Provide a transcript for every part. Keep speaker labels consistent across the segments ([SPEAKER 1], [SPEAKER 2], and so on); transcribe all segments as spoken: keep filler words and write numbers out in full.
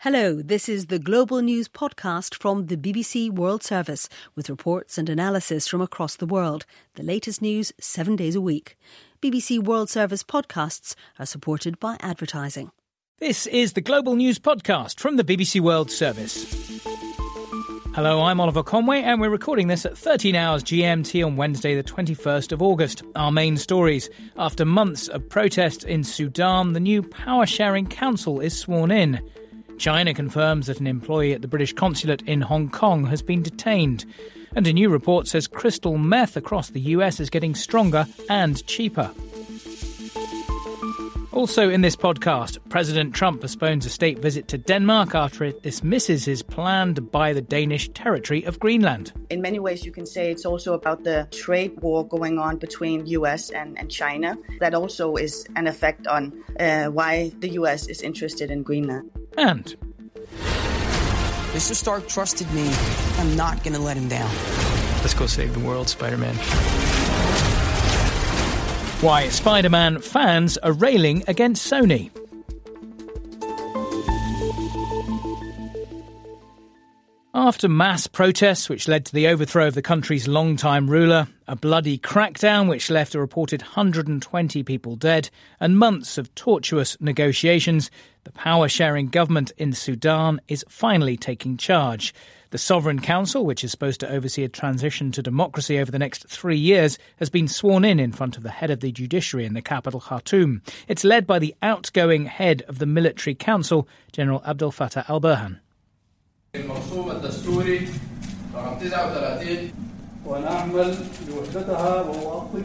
[SPEAKER 1] Hello, this is the Global News podcast from the B B C World Service with reports and analysis from across the world. The latest news seven days a week. B B C World Service podcasts are supported by advertising.
[SPEAKER 2] This is the Global News podcast from the B B C World Service. Hello, I'm Oliver Conway and we're recording this at thirteen hours G M T on Wednesday the twenty-first of August. Our main stories. After months of protests in Sudan, the new Power Sharing Council is sworn in. China confirms that an employee at the British consulate in Hong Kong has been detained. And a new report says crystal meth across the U S is getting stronger and cheaper. Also in this podcast, President Trump postpones a state visit to Denmark after it dismisses his plan to buy the Danish territory of Greenland.
[SPEAKER 3] In many ways, you can say it's also about the trade war going on between U S and, and China. That also is an effect on uh, why the U S is interested in Greenland.
[SPEAKER 2] And
[SPEAKER 4] Mister Stark trusted me. I'm not going to let him down.
[SPEAKER 5] Let's go save the world, Spider-Man.
[SPEAKER 2] why Spider-Man fans are railing against Sony. After mass protests which led to the overthrow of the country's longtime ruler, a bloody crackdown which left a reported one hundred twenty people dead, and months of tortuous negotiations, the power-sharing government in Sudan is finally taking charge. The Sovereign Council, which is supposed to oversee a transition to democracy over the next three years, has been sworn in in front of the head of the judiciary in the capital, Khartoum. It's led by the outgoing head of the military council, General Abdel Fattah al-Burhan.
[SPEAKER 6] المرسوم الدستوري رقم تسعة وثلاثين ونعمل لوحدتها وأؤكد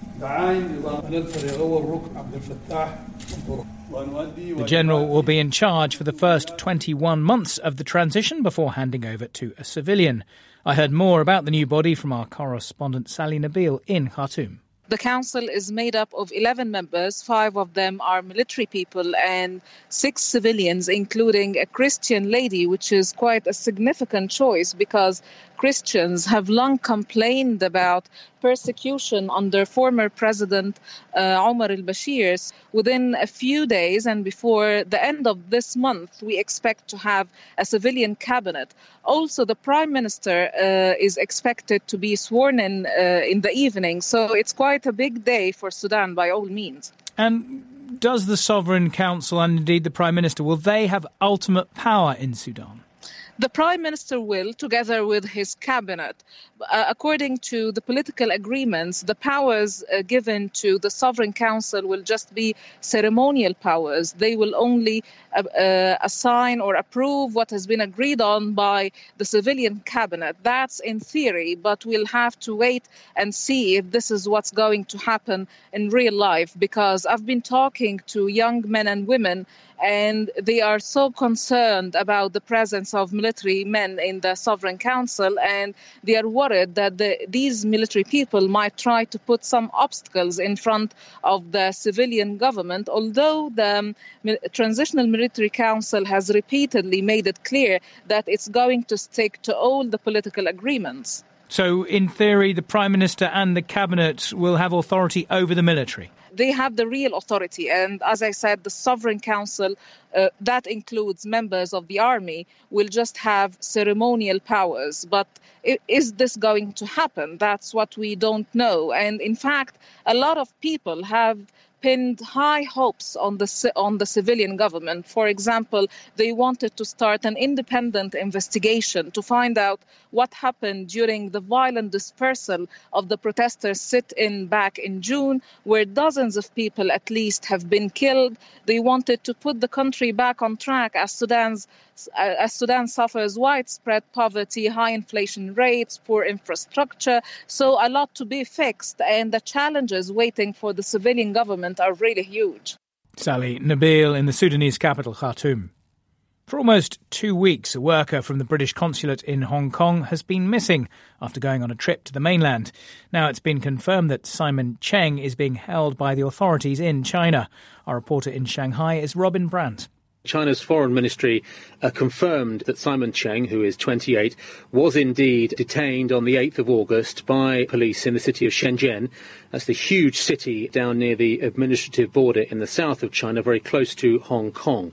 [SPEAKER 6] دعايم نظام الفريق أول ركن عبد الفتاح والطرق.
[SPEAKER 2] The general will be in charge for the first twenty-one months of the transition before handing over to a civilian. I heard more about the new body from our correspondent Sally Nabil in Khartoum.
[SPEAKER 7] The council is made up of eleven members. Five of them are military people and six civilians, including a Christian lady, which is quite a significant choice because Christians have long complained about persecution under former President uh, Omar al-Bashir. Within a few days and before the end of this month, we expect to have a civilian cabinet. Also, the Prime Minister uh, is expected to be sworn in uh, in the evening. So it's quite a big day for Sudan by all means.
[SPEAKER 2] And does the Sovereign Council and indeed the Prime Minister, will they have ultimate power in Sudan?
[SPEAKER 7] The Prime Minister will, together with his cabinet. Uh, according to the political agreements, the powers uh, given to the Sovereign Council will just be ceremonial powers. They will only uh, uh, assign or approve what has been agreed on by the civilian cabinet. That's in theory, but we'll have to wait and see if this is what's going to happen in real life, because I've been talking to young men and women and they are so concerned about the presence of military men in the Sovereign Council, and they are worried that the, these military people might try to put some obstacles in front of the civilian government, although the um, Transitional Military Council has repeatedly made it clear that it's going to stick to all the political agreements.
[SPEAKER 2] So, in theory, the Prime Minister and the Cabinet will have authority over the military?
[SPEAKER 7] They have the real authority. And as I said, the Sovereign Council, uh, that includes members of the army, will just have ceremonial powers. But is this going to happen? That's what we don't know. And in fact, a lot of people have pinned high hopes on the on the civilian government. For example, they wanted to start an independent investigation to find out what happened during the violent dispersal of the protesters sit-in back in June, where dozens of people at least have been killed. They wanted to put the country back on track as Sudan's as Sudan suffers widespread poverty, high inflation rates, poor infrastructure. So a lot to be fixed, and the challenges waiting for the civilian government are really huge.
[SPEAKER 2] Sally Nabil in the Sudanese capital, Khartoum. For almost two weeks, a worker from the British consulate in Hong Kong has been missing after going on a trip to the mainland. Now it's been confirmed that Simon Cheng is being held by the authorities in China. Our reporter in Shanghai is Robin Brandt.
[SPEAKER 8] China's foreign ministry uh, confirmed that Simon Cheng, who is twenty-eight, was indeed detained on the eighth of August by police in the city of Shenzhen. That's the huge city down near the administrative border in the south of China, very close to Hong Kong.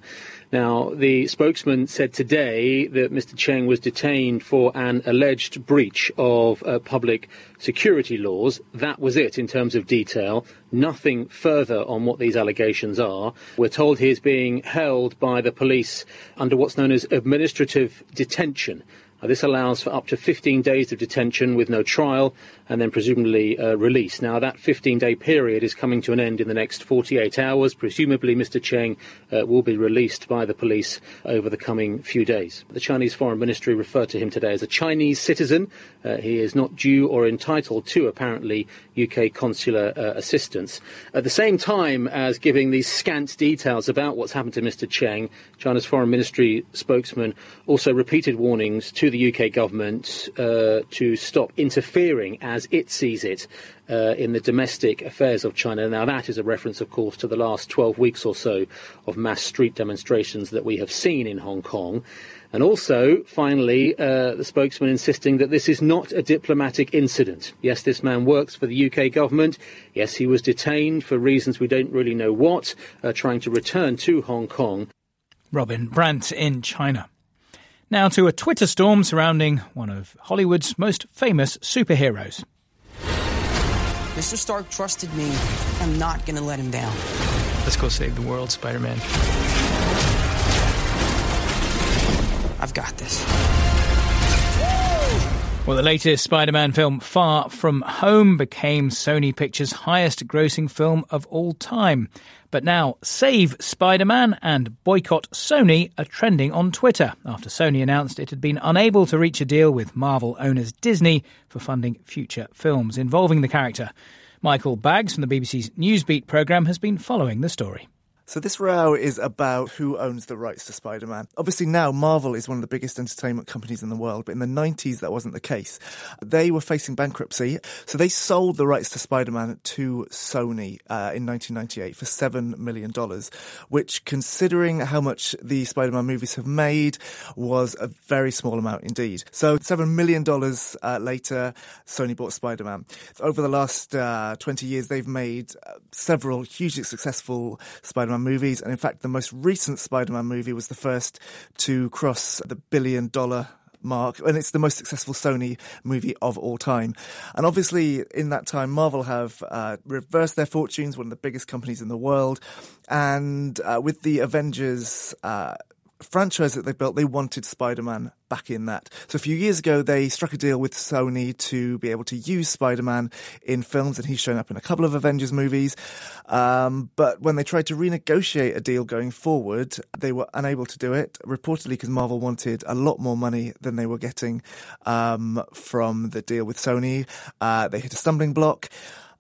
[SPEAKER 8] Now, the spokesman said today that Mister Cheng was detained for an alleged breach of uh, public security laws. That was it in terms of detail. Nothing further on what these allegations are. We're told he is being held by the police under what's known as administrative detention. Uh, this allows for up to fifteen days of detention with no trial and then presumably uh, release. Now, that fifteen-day period is coming to an end in the next forty-eight hours. Presumably, Mister Cheng uh, will be released by the police over the coming few days. The Chinese Foreign Ministry referred to him today as a Chinese citizen. Uh, he is not due or entitled to, apparently, U K consular uh, assistance. At the same time as giving these scant details about what's happened to Mister Cheng, China's Foreign Ministry spokesman also repeated warnings to the U K government uh, to stop interfering as it sees it uh, in the domestic affairs of China. Now, that is a reference, of course, to the last twelve weeks or so of mass street demonstrations that we have seen in Hong Kong. And also, finally, uh, the spokesman insisting that this is not a diplomatic incident. Yes, this man works for the U K government. Yes, he was detained for reasons we don't really know what, uh, trying to return to Hong Kong.
[SPEAKER 2] Robin Brandt in China. Now to a Twitter storm surrounding one of Hollywood's most famous superheroes.
[SPEAKER 4] Mister Stark trusted me. I'm not going to let him down.
[SPEAKER 5] Let's go save the world, Spider-Man.
[SPEAKER 4] I've got this.
[SPEAKER 2] Well, the latest Spider-Man film, Far From Home, became Sony Pictures' highest-grossing film of all time. But now, Save Spider-Man and Boycott Sony are trending on Twitter after Sony announced it had been unable to reach a deal with Marvel owners Disney for funding future films involving the character. Michael Baggs from the B B C's Newsbeat programme has been following the story.
[SPEAKER 9] So this row is about who owns the rights to Spider-Man. Obviously now Marvel is one of the biggest entertainment companies in the world, but in the nineties that wasn't the case. They were facing bankruptcy, so they sold the rights to Spider-Man to Sony uh, in nineteen ninety-eight for seven million dollars, which, considering how much the Spider-Man movies have made, was a very small amount indeed. So seven million dollars uh, later, Sony bought Spider-Man. Over the last uh, twenty years, they've made uh, several hugely successful Spider-Man movies, and in fact the most recent Spider-Man movie was the first to cross the billion dollar mark, and it's the most successful Sony movie of all time. And obviously in that time Marvel have uh, reversed their fortunes, one of the biggest companies in the world, and uh, with the Avengers uh, franchise that they built, they wanted Spider-Man back in that. So a few years ago, they struck a deal with Sony to be able to use Spider-Man in films, and he's shown up in a couple of Avengers movies. Um, but when they tried to renegotiate a deal going forward, they were unable to do it, reportedly because Marvel wanted a lot more money than they were getting um, from the deal with Sony. Uh, they hit a stumbling block,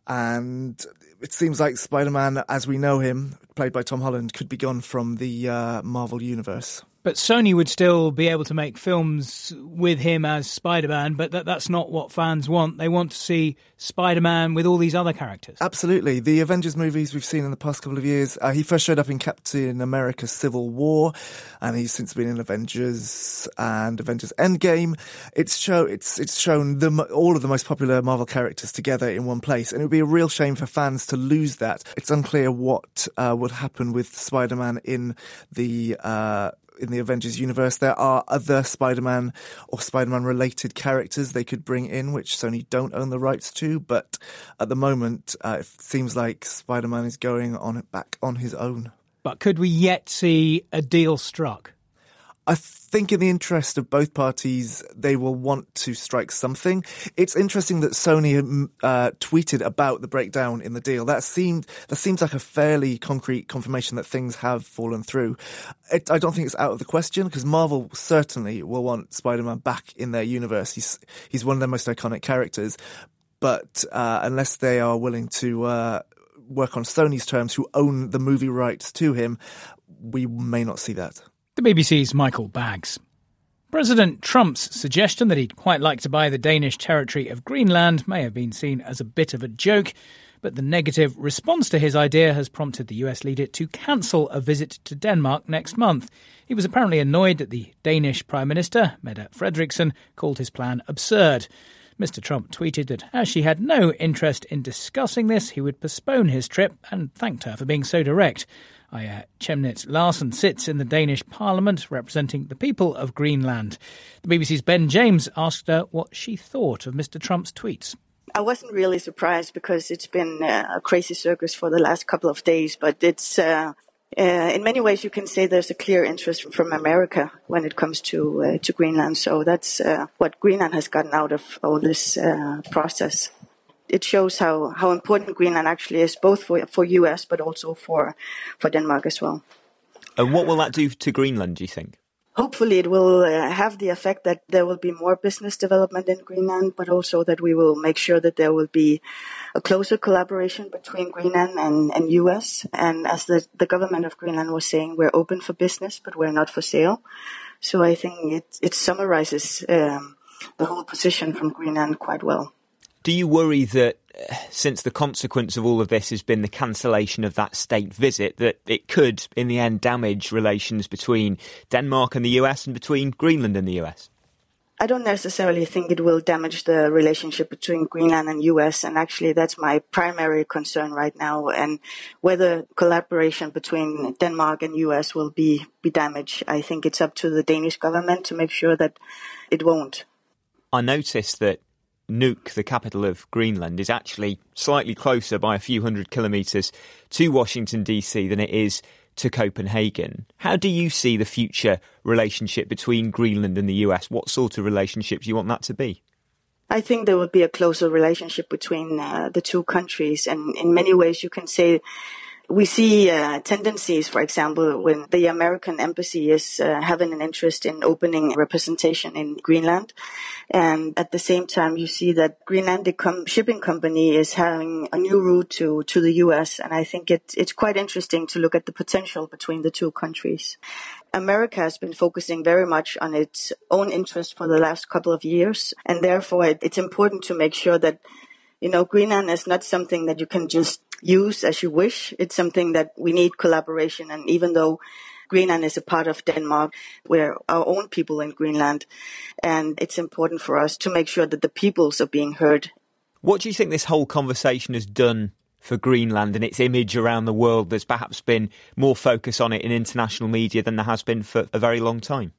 [SPEAKER 9] and it seems like Spider-Man, as we know him, played by Tom Holland, could be gone from the uh, Marvel universe.
[SPEAKER 2] But Sony would still be able to make films with him as Spider-Man, but that, that's not what fans want. They want to see Spider-Man with all these other characters.
[SPEAKER 9] Absolutely. The Avengers movies we've seen in the past couple of years, uh, he first showed up in Captain America Civil War, and he's since been in Avengers and Avengers Endgame. It's show it's it's shown the, all of the most popular Marvel characters together in one place, and it would be a real shame for fans to lose that. It's unclear what uh, would happen with Spider-Man in the uh in the Avengers universe. There are other Spider-Man or Spider-Man related characters they could bring in, which Sony don't own the rights to, but at the moment uh, it seems like Spider-Man is going on back on his own.
[SPEAKER 2] But could we yet see a deal struck?
[SPEAKER 9] I think in the interest of both parties, they will want to strike something. It's interesting that Sony uh, tweeted about the breakdown in the deal. That seemed that seems like a fairly concrete confirmation that things have fallen through. It, I don't think it's out of the question, because Marvel certainly will want Spider-Man back in their universe. He's he's one of their most iconic characters. But uh, unless they are willing to uh, work on Sony's terms, who own the movie rights to him, we may not see that.
[SPEAKER 2] The B B C's Michael Baggs. President Trump's suggestion that he'd quite like to buy the Danish territory of Greenland may have been seen as a bit of a joke, but the negative response to his idea has prompted the U S leader to cancel a visit to Denmark next month. He was apparently annoyed that the Danish Prime Minister, Mette Frederiksen, called his plan absurd. Mister Trump tweeted that as she had no interest in discussing this, he would postpone his trip, and thanked her for being so direct. Aya Chemnitz Larsen sits in the Danish Parliament representing the people of Greenland. The B B C's Ben James asked her what she thought of Mister Trump's tweets.
[SPEAKER 3] I wasn't really surprised because it's been uh, a crazy circus for the last couple of days, but it's uh, uh, in many ways you can say there's a clear interest from America when it comes to uh, to Greenland. So that's uh, what Greenland has gotten out of all this uh, process. It shows how, how important Greenland actually is, both for for U S but also for for Denmark as well.
[SPEAKER 10] And what will that do to Greenland, do you think?
[SPEAKER 3] Hopefully it will uh, have the effect that there will be more business development in Greenland, but also that we will make sure that there will be a closer collaboration between Greenland and, and U S. And as the, the government of Greenland was saying, we're open for business, but we're not for sale. So I think it, it summarizes um, the whole position from Greenland quite well.
[SPEAKER 10] Do you worry that uh, since the consequence of all of this has been the cancellation of that state visit, that it could, in the end, damage relations between Denmark and the U S and between Greenland and the U S?
[SPEAKER 3] I don't necessarily think it will damage the relationship between Greenland and U S, and actually that's my primary concern right now. And whether collaboration between Denmark and U S will be, be damaged, I think it's up to the Danish government to make sure that it won't.
[SPEAKER 10] I noticed that Nuuk, the capital of Greenland, is actually slightly closer by a few hundred kilometres to Washington, D C than it is to Copenhagen. How do you see the future relationship between Greenland and the U S? What sort of relationship do you want that to be?
[SPEAKER 3] I think there will be a closer relationship between uh, the two countries. And in many ways, you can say we see uh, tendencies, for example, when the American embassy is uh, having an interest in opening representation in Greenland. And at the same time, you see that Greenlandic com- shipping company is having a new route to, to the U S. And I think it, it's quite interesting to look at the potential between the two countries. America has been focusing very much on its own interest for the last couple of years. And therefore, it, it's important to make sure that, you know, Greenland is not something that you can just use as you wish. It's something that we need collaboration. And even though Greenland is a part of Denmark, we're our own people in Greenland. And it's important for us to make sure that the peoples are being heard.
[SPEAKER 10] What do you think this whole conversation has done for Greenland and its image around the world? There's perhaps been more focus on it in international media than there has been for a very long time.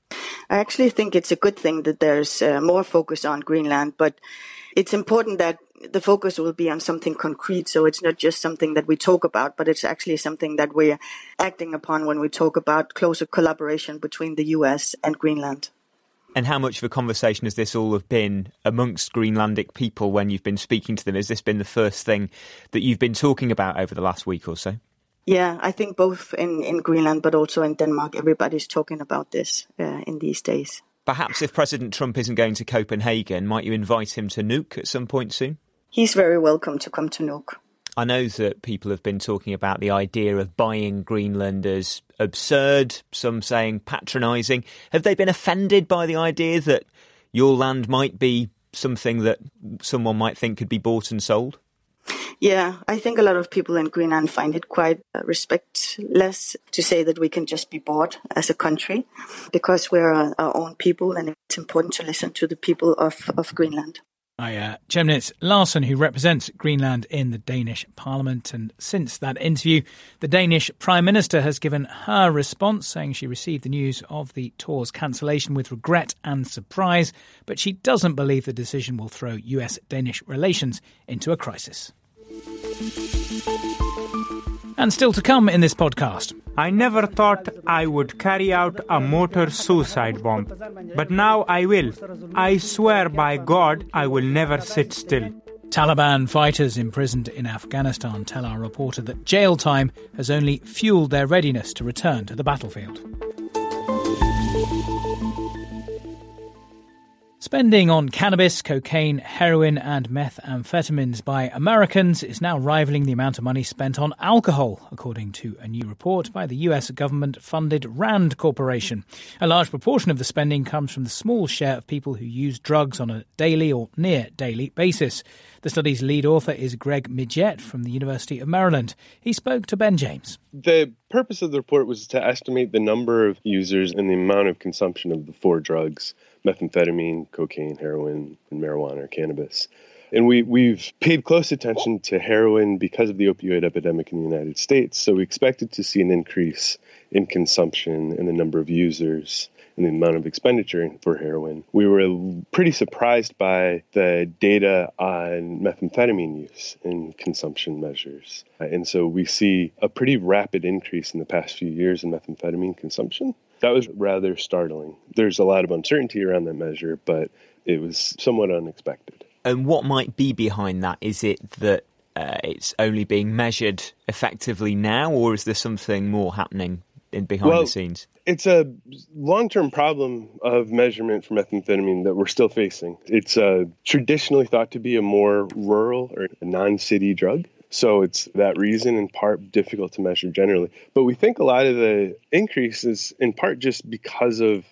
[SPEAKER 3] I actually think it's a good thing that there's uh, more focus on Greenland, but it's important that the focus will be on something concrete. So it's not just something that we talk about, but it's actually something that we're acting upon when we talk about closer collaboration between the U S and Greenland.
[SPEAKER 10] And how much of a conversation has this all have been amongst Greenlandic people when you've been speaking to them? Has this been the first thing that you've been talking about over the last week or so?
[SPEAKER 3] Yeah, I think both in, in Greenland, but also in Denmark, everybody's talking about this uh, in these days.
[SPEAKER 10] Perhaps if President Trump isn't going to Copenhagen, might you invite him to Nuuk at some point soon?
[SPEAKER 3] He's very welcome to come to Nuuk.
[SPEAKER 10] I know that people have been talking about the idea of buying Greenland as absurd, some saying patronising. Have they been offended by the idea that your land might be something that someone might think could be bought and sold?
[SPEAKER 3] Yeah, I think a lot of people in Greenland find it quite uh, respectless to say that we can just be bought as a country, because we're our, our own people and it's important to listen to the people of, of Greenland.
[SPEAKER 2] Aya Chemnitz Larsen, who represents Greenland in the Danish Parliament. And since that interview, the Danish Prime Minister has given her response, saying she received the news of the tour's cancellation with regret and surprise, but she doesn't believe the decision will throw U S-Danish relations into a crisis. And still to come in this podcast.
[SPEAKER 11] I never thought I would carry out a motor suicide bomb, but now I will. I swear by God I will never sit still.
[SPEAKER 2] Taliban fighters imprisoned in Afghanistan tell our reporter that jail time has only fuelled their readiness to return to the battlefield. Spending on cannabis, cocaine, heroin and methamphetamines by Americans is now rivaling the amount of money spent on alcohol, according to a new report by the U S government-funded RAND Corporation. A large proportion of the spending comes from the small share of people who use drugs on a daily or near-daily basis. The study's lead author is Greg Midgett from the University of Maryland. He spoke to Ben James.
[SPEAKER 12] The purpose of the report was to estimate the number of users and the amount of consumption of the four drugs: methamphetamine, cocaine, heroin, and marijuana or cannabis. And we, we've paid close attention to heroin because of the opioid epidemic in the United States. So we expected to see an increase in consumption and the number of users and the amount of expenditure for heroin. We were pretty surprised by the data on methamphetamine use in consumption measures. And so we see a pretty rapid increase in the past few years in methamphetamine consumption. That was rather startling. There's a lot of uncertainty around that measure, but it was somewhat unexpected.
[SPEAKER 10] And what might be behind that? Is it that uh, it's only being measured effectively now, or is there something more happening in behind
[SPEAKER 12] well,
[SPEAKER 10] the scenes?
[SPEAKER 12] It's a long-term problem of measurement for methamphetamine that we're still facing. It's uh, traditionally thought to be a more rural or a non-city drug. So it's that reason, in part, difficult to measure generally. But we think a lot of the increase is in part just because of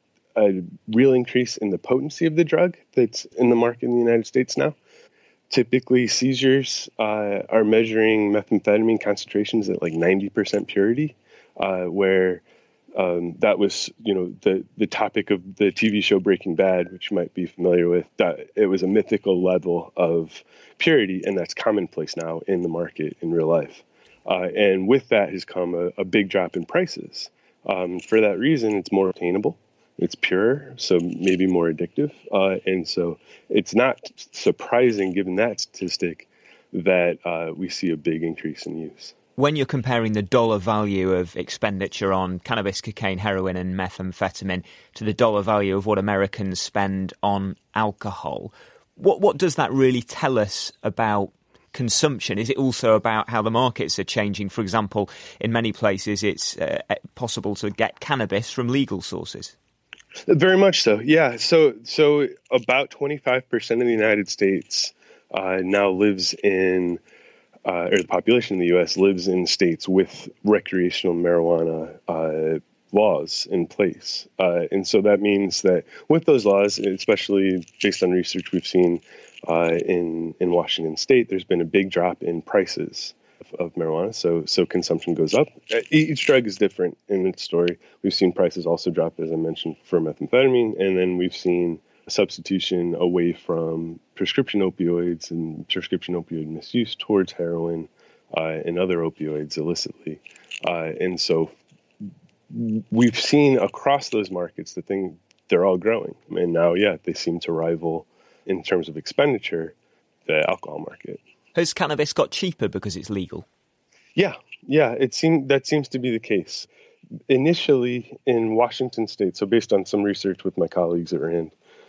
[SPEAKER 12] a real increase in the potency of the drug that's in the market in the United States now. Typically, seizures uh, are measuring methamphetamine concentrations at like ninety percent purity, uh, where um, that was, you know, the, the topic of the T V show Breaking Bad, which you might be familiar with. That it was a mythical level of purity, and that's commonplace now in the market in real life. Uh, and with that has come a, a big drop in prices. Um, for that reason, it's more attainable. It's pure, so maybe more addictive. Uh, and so it's not surprising, given that statistic, that uh, we see a big increase in use.
[SPEAKER 10] When you're comparing the dollar value of expenditure on cannabis, cocaine, heroin and methamphetamine to the dollar value of what Americans spend on alcohol, what what does that really tell us about consumption? Is it also about how the markets are changing? For example, in many places it's uh, possible to get cannabis from legal sources.
[SPEAKER 12] Very much so, yeah. So so about twenty-five percent of the United States uh, now lives in, uh, or the population in the U S lives in states with recreational marijuana uh, laws in place. Uh, and so that means that with those laws, especially based on research we've seen uh, in, in Washington State, there's been a big drop in prices of marijuana, so so consumption goes up. Each drug is different in its story. We've seen prices also drop, as I mentioned, for methamphetamine, and then we've seen a substitution away from prescription opioids and prescription opioid misuse towards heroin uh, and other opioids illicitly. Uh, and so we've seen across those markets the thing, they're all growing. And now, yeah, they seem to rival, in terms of expenditure, the alcohol market.
[SPEAKER 10] Has cannabis got cheaper because it's legal?
[SPEAKER 12] Yeah, yeah, it seemed that seems to be the case. Initially in Washington State, so based on some research with my colleagues at RAND,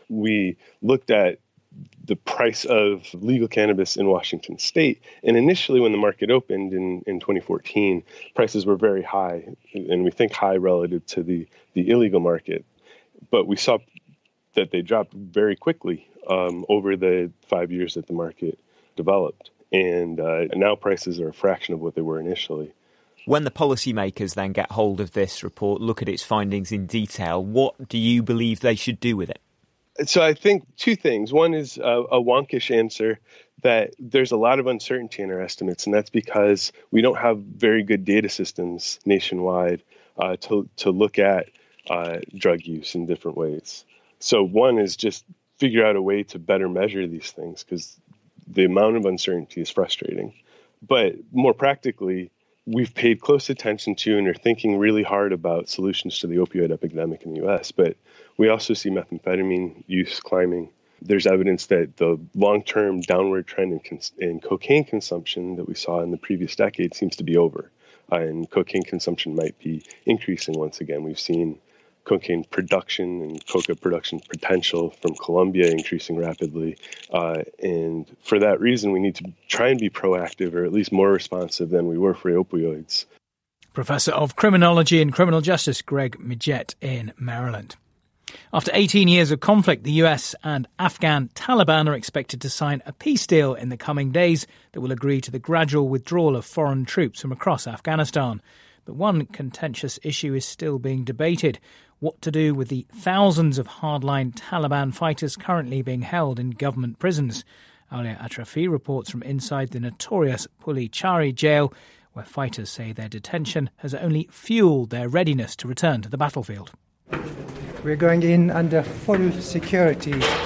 [SPEAKER 12] we looked at the price of legal cannabis in Washington State. And initially when the market opened in, in twenty fourteen, prices were very high, and we think high relative to the, the illegal market. But we saw that they dropped very quickly um, over the five years that the market developed. And uh, now prices are a fraction of what they were initially.
[SPEAKER 10] When the policymakers then get hold of this report, look at its findings in detail, what do you believe they should do with it?
[SPEAKER 12] So I think two things. One is a, a wonkish answer that there's a lot of uncertainty in our estimates, and that's because we don't have very good data systems nationwide uh, to, to look at uh, drug use in different ways. So one is just figure out a way to better measure these things, because the amount of uncertainty is frustrating. But more practically, we've paid close attention to and are thinking really hard about solutions to the opioid epidemic in the U S, but we also see methamphetamine use climbing. There's evidence that the long-term downward trend in, cons- in cocaine consumption that we saw in the previous decade seems to be over, uh, and cocaine consumption might be increasing once again. We've seen cocaine production and coca production potential from Colombia increasing rapidly. Uh, and for that reason, we need to try and be proactive, or at least more responsive than we were for opioids.
[SPEAKER 2] Professor of Criminology and Criminal Justice Greg Midgett in Maryland. After eighteen years of conflict, the U S and Afghan Taliban are expected to sign a peace deal in the coming days that will agree to the gradual withdrawal of foreign troops from across Afghanistan. But one contentious issue is still being debated: what to do with the thousands of hardline Taliban fighters currently being held in government prisons. Aulia Atrafi reports from inside the notorious Puli Chari jail, where fighters say their detention has only fuelled their readiness to return to the battlefield.
[SPEAKER 13] We're going in under full security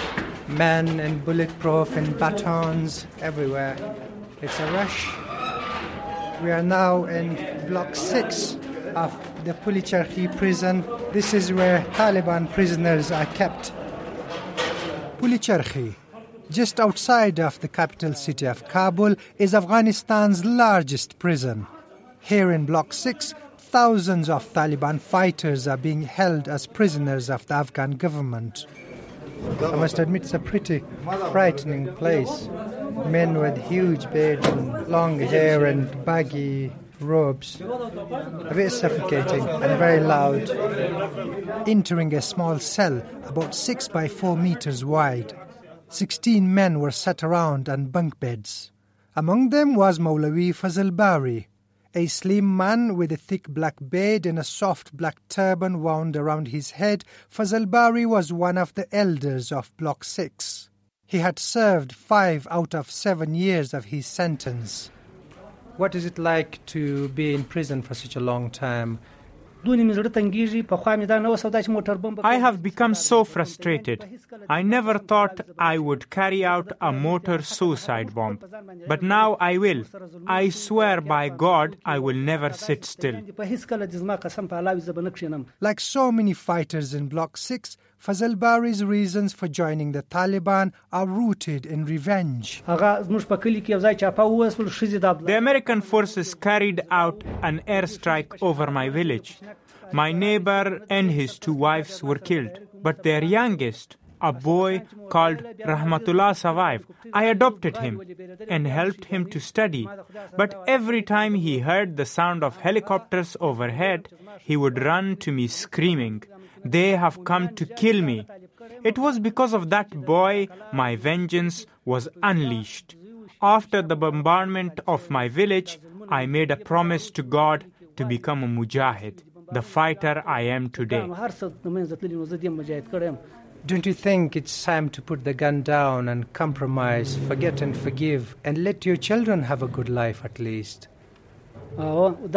[SPEAKER 13] Men in bulletproof and batons everywhere. It's a rush. We are now in Block six of the Pulicharhi prison. This is where Taliban prisoners are kept. Pulicharhi, just outside of the capital city of Kabul, is Afghanistan's largest prison. Here in Block six, thousands of Taliban fighters are being held as prisoners of the Afghan government. I must admit it's a pretty frightening place. Men with huge beards and long hair and baggy robes. A bit suffocating and very loud. Entering a small cell about six by four meters wide. Sixteen men were sat around on bunk beds. Among them was Maulavi Fazl Bari, a slim man with a thick black beard and a soft black turban wound around his head. Fazl Bari was one of the elders of Block six. He had served five out of seven years of his sentence. What is it like to be in prison for such a long time?
[SPEAKER 11] I have become so frustrated. I never thought I would carry out a motor suicide bomb. But now I will. I swear by God, I will never sit still.
[SPEAKER 13] Like so many fighters in Block six, Fazl Bari's reasons for joining the Taliban are rooted in revenge.
[SPEAKER 11] The American forces carried out an airstrike over my village. My neighbor and his two wives were killed, but their youngest, a boy called Rahmatullah, survived. I adopted him and helped him to study. But every time he heard the sound of helicopters overhead, he would run to me screaming, "They have come to kill me." It was because of that boy my vengeance was unleashed. After the bombardment of my village, I made a promise to God to become a mujahid, the fighter I am today.
[SPEAKER 13] Don't you think it's time to put the gun down and compromise, forget and forgive, and let your children have a good life at least?
[SPEAKER 11] Of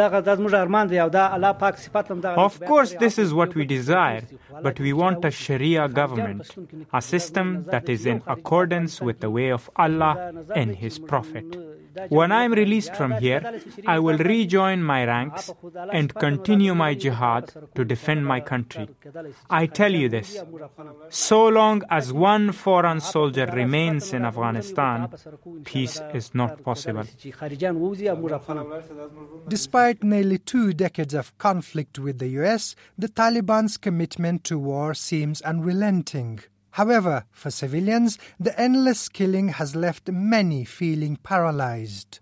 [SPEAKER 11] course, this is what we desire, but we want a Sharia government, a system that is in accordance with the way of Allah and His Prophet. When I am released from here, I will rejoin my ranks and continue my jihad to defend my country. I tell you this, so long as one foreign soldier remains in Afghanistan, peace is not possible.
[SPEAKER 13] Despite nearly two decades of conflict with the U S, the Taliban's commitment to war seems unrelenting. However, for civilians, the endless killing has left many feeling paralyzed.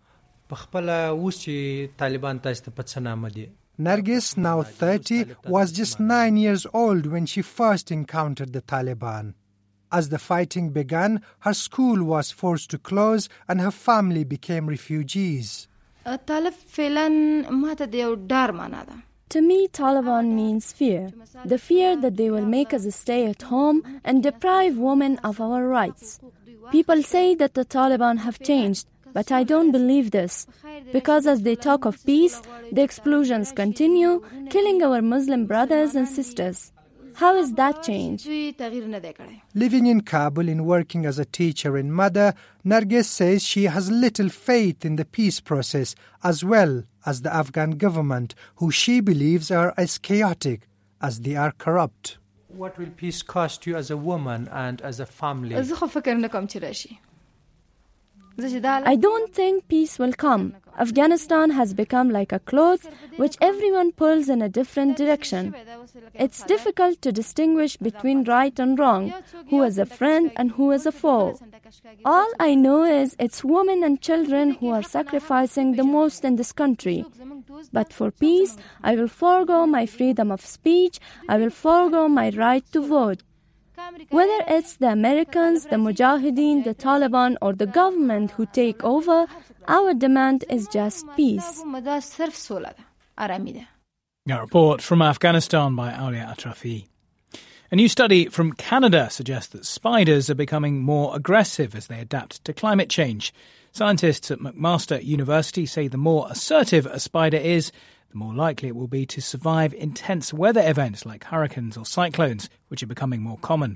[SPEAKER 13] Nargis, now thirty, was just nine years old when she first encountered the Taliban. As the fighting began, her school was forced to close and her family became refugees.
[SPEAKER 14] To me, Taliban means fear. The fear that they will make us stay at home and deprive women of our rights. People say that the Taliban have changed, but I don't believe this. Because as they talk of peace, the explosions continue, killing our Muslim brothers and sisters. How is that change?
[SPEAKER 13] Living in Kabul and working as a teacher and mother, Nargis says she has little faith in the peace process as well as the Afghan government, who she believes are as chaotic as they are corrupt. What will peace cost you as a woman and as a family?
[SPEAKER 14] I don't think peace will come. Afghanistan has become like a cloth which everyone pulls in a different direction. It's difficult to distinguish between right and wrong, who is a friend and who is a foe. All I know is it's women and children who are sacrificing the most in this country. But for peace, I will forego my freedom of speech, I will forego my right to vote. Whether it's the Americans, the Mujahideen, the Taliban, or the government who take over, our demand is just peace.
[SPEAKER 2] A report from Afghanistan by Aulia Atrafi. A new study from Canada suggests that spiders are becoming more aggressive as they adapt to climate change. Scientists at McMaster University say the more assertive a spider is, the more likely it will be to survive intense weather events like hurricanes or cyclones, which are becoming more common.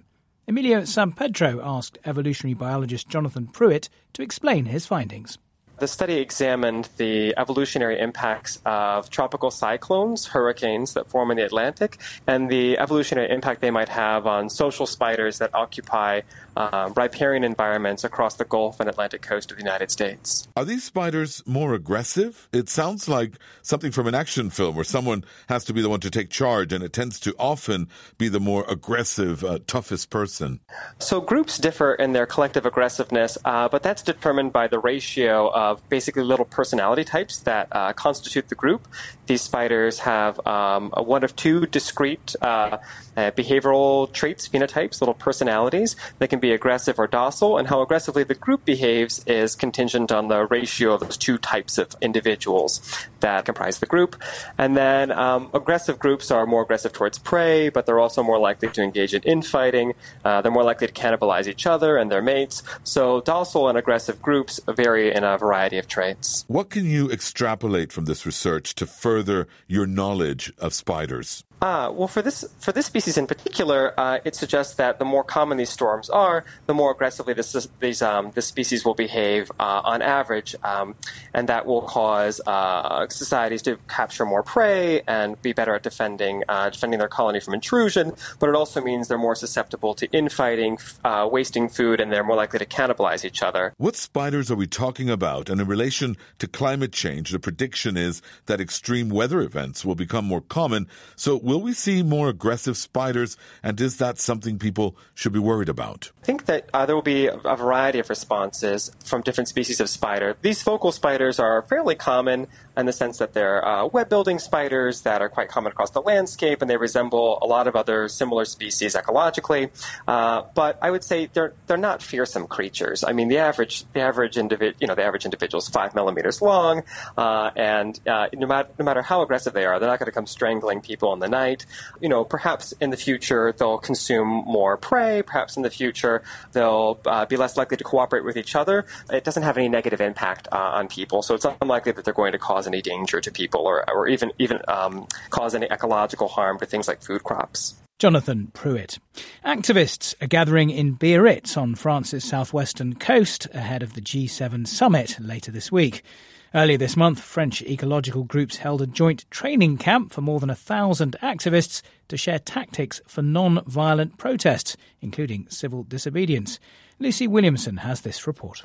[SPEAKER 2] Emilio Sampedro asked evolutionary biologist Jonathan Pruitt to explain his findings.
[SPEAKER 15] The study examined the evolutionary impacts of tropical cyclones, hurricanes that form in the Atlantic, and the evolutionary impact they might have on social spiders that occupy uh, riparian environments across the Gulf and Atlantic coast of the United States.
[SPEAKER 16] Are these spiders more aggressive? It sounds like something from an action film where someone has to be the one to take charge, and it tends to often be the more aggressive, uh, toughest person.
[SPEAKER 15] So groups differ in their collective aggressiveness, uh, but that's determined by the ratio of of basically little personality types that uh, constitute the group. These spiders have um, one of two discrete uh, uh, behavioral traits, phenotypes, little personalities. They can be aggressive or docile, and how aggressively the group behaves is contingent on the ratio of those two types of individuals that comprise the group. And then um, aggressive groups are more aggressive towards prey, but they're also more likely to engage in infighting. Uh, they're more likely to cannibalize each other and their mates. So docile and aggressive groups vary in a variety of traits.
[SPEAKER 16] What can you extrapolate from this research to further your knowledge of spiders?
[SPEAKER 15] Uh, well, for this for this species in particular, uh, it suggests that the more common these storms are, the more aggressively this these um, this species will behave uh, on average, um, and that will cause uh, societies to capture more prey and be better at defending uh, defending their colony from intrusion. But it also means they're more susceptible to infighting, uh, wasting food, and they're more likely to cannibalize each other.
[SPEAKER 16] What spiders are we talking about? And in relation to climate change, the prediction is that extreme weather events will become more common. So will we see more aggressive spiders, and is that something people should be worried about?
[SPEAKER 15] I think that uh, there will be a variety of responses from different species of spider. These focal spiders are fairly common in the sense that they're uh, web-building spiders that are quite common across the landscape, and they resemble a lot of other similar species ecologically. Uh, but I would say they're they're not fearsome creatures. I mean, the average the average individ you know the average individual is five millimeters long, uh, and uh, no matter no matter how aggressive they are, they're not going to come strangling people in the night. You know, perhaps in the future they'll consume more prey. Perhaps in the future they'll uh, be less likely to cooperate with each other. It doesn't have any negative impact uh, on people, so it's unlikely that they're going to cause any danger to people, or, or even even um, cause any ecological harm to things like food crops.
[SPEAKER 2] Jonathan Pruitt. Activists are gathering in Biarritz on France's southwestern coast ahead of the G seven summit later this week. Earlier this month, French ecological groups held a joint training camp for more than a thousand activists to share tactics for non-violent protests, including civil disobedience. Lucy Williamson has this report.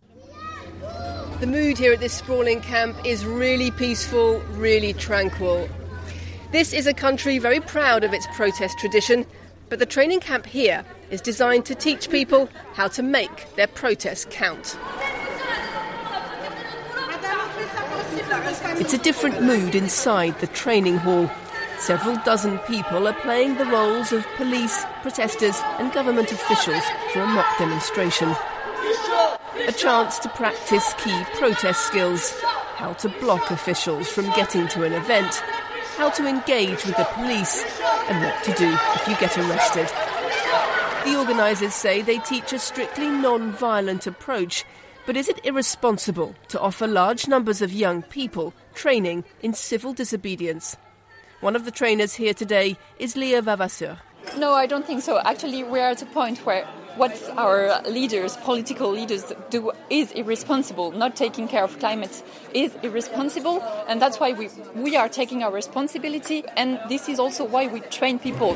[SPEAKER 17] The mood here at this sprawling camp is really peaceful, really tranquil. This is a country very proud of its protest tradition, but the training camp here is designed to teach people how to make their protests count. It's a different mood inside the training hall. Several dozen people are playing the roles of police, protesters and government officials for a mock demonstration. A chance to practice key protest skills, how to block officials from getting to an event, how to engage with the police, and what to do if you get arrested. The organisers say they teach a strictly non-violent approach, but is it irresponsible to offer large numbers of young people training in civil disobedience? One of the trainers here today is Leah Vavasseur.
[SPEAKER 18] No, I don't think so. Actually, we're at a point where what our leaders, political leaders, do is irresponsible. Not taking care of climate is irresponsible, and that's why we, we are taking our responsibility, and this is also why we train people.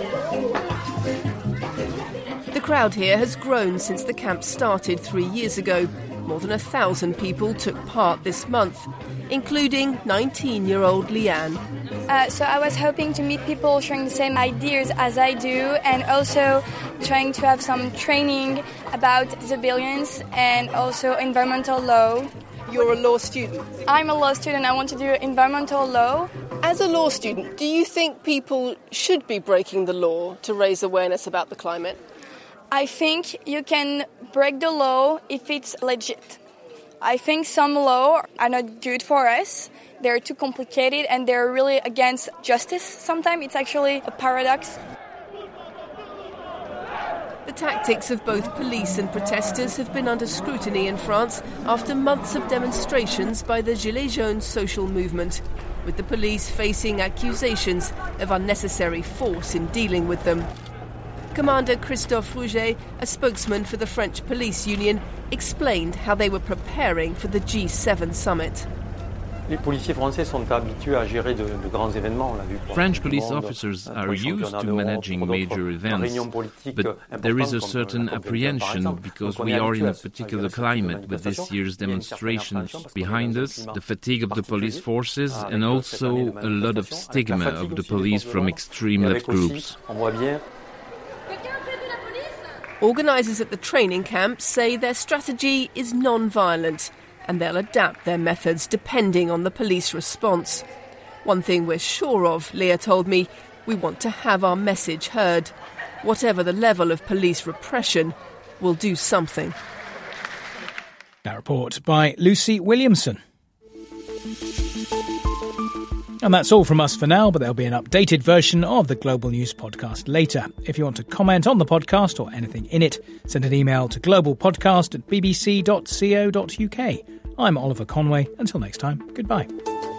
[SPEAKER 17] The crowd here has grown since the camp started three years ago. More than a thousand people took part this month, including nineteen-year-old Leanne.
[SPEAKER 19] Uh, so I was hoping to meet people sharing the same ideas as I do, and also trying to have some training about disobedience and also environmental law.
[SPEAKER 17] You're a law student?
[SPEAKER 19] I'm a law student. I want to do environmental law.
[SPEAKER 17] As a law student, do you think people should be breaking the law to raise awareness about the climate?
[SPEAKER 19] I think you can break the law if it's legit. I think some laws are not good for us. They're too complicated and they're really against justice. Sometimes it's actually a paradox.
[SPEAKER 17] The tactics of both police and protesters have been under scrutiny in France after months of demonstrations by the Gilets Jaunes social movement, with the police facing accusations of unnecessary force in dealing with them. Commander Christophe Rouget, a spokesman for the French police union, explained how they were preparing for the G seven summit.
[SPEAKER 20] French police officers are used to managing major events, but there is a certain apprehension because we are in a particular climate with this year's demonstrations behind us, the fatigue of the police forces, and also a lot of stigma of the police from extreme left groups.
[SPEAKER 17] Organisers at the training camp say their strategy is non-violent, and they'll adapt their methods depending on the police response. One thing we're sure of, Leah told me, we want to have our message heard. Whatever the level of police repression, we'll do something.
[SPEAKER 2] That report by Lucy Williamson. And that's all from us for now, but there'll be an updated version of the Global News podcast later. If you want to comment on the podcast or anything in it, send an email to globalpodcast at bbc dot co dot uk. I'm Oliver Conway. Until next time, goodbye.